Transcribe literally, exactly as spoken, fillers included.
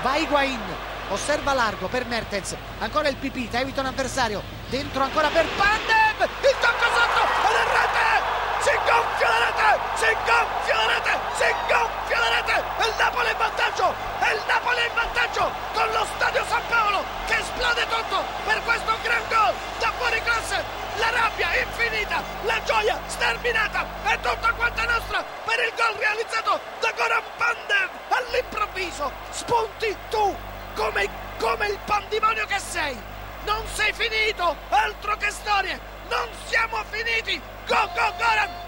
va Higuain, osserva largo per Mertens, ancora il Pipita, evita un avversario, dentro ancora per Pandev, il tocco sotto ed è rete! Si gonfia la rete, si gonfia la rete, si gonfia la rete, e il Napoli è in vantaggio, e il Napoli è in vantaggio con lo Stadio San Paolo che esplode tutto per questo gran gol da fuori classe, la rabbia infinita, la gioia sterminata, è tutta quanta nostra per il gol realizzato da Goran Pandev. All'improvviso spunti tu come, come il pandimonio che sei, non sei finito, altro che storie, non siamo finiti. Go, go, Goran!